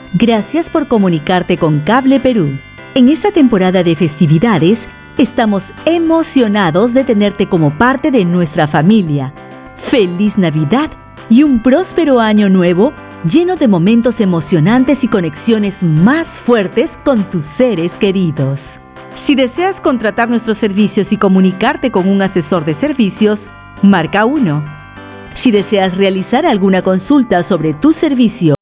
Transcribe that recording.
Gracias por comunicarte con Cable Perú. En esta temporada de festividades, estamos emocionados de tenerte como parte de nuestra familia. ¡Feliz Navidad y un próspero año nuevo lleno de momentos emocionantes y conexiones más fuertes con tus seres queridos! Si deseas contratar nuestros servicios y comunicarte con un asesor de servicios, marca 1. Si deseas realizar alguna consulta sobre tu servicio